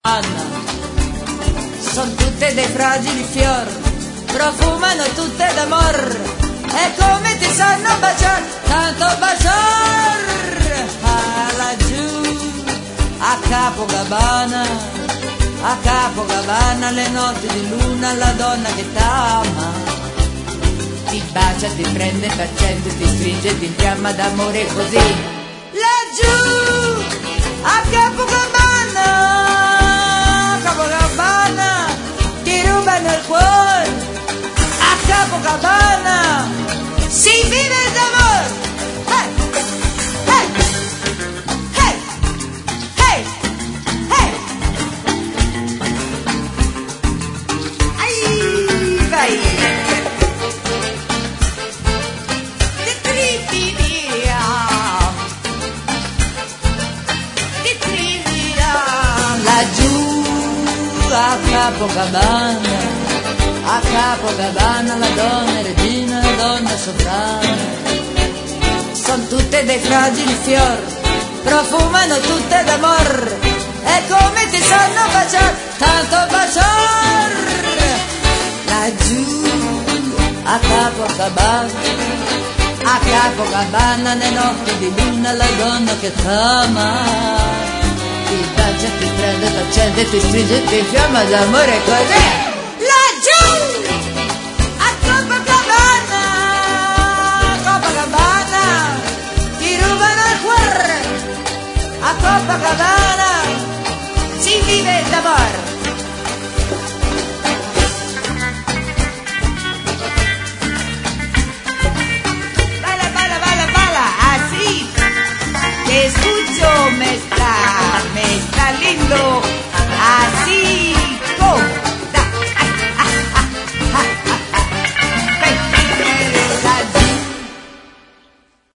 Sono tutte dei fragili fior, profumano tutte d'amor, e come ti sanno baciar, tanto baciar. Ah, laggiù, a Capogabana, le notti di luna, la donna che t'ama ti bacia, ti prende facendo, ti stringe, ti infiamma d'amore così. Laggiù, a Capogabana, ti rubano il cuore. A Capogabana si vive d'amore. Hey, hey, hey, hey, hey. Ai, vai. Laggiù a Capogabana, la donna è regina, la donna è sovrana. Sono tutte dei fragili fior, profumano tutte d'amor, e come ti sanno baciar, tanto baciar. Laggiù a Capogabana, le notti di luna, la donna che t'ama ti bacia, ti prende, t'accende, ti stringe, ti infiamma d'amore così. Laggiù a Capogabana, ti rubano il cuore. A Capogabana si vive d'amore.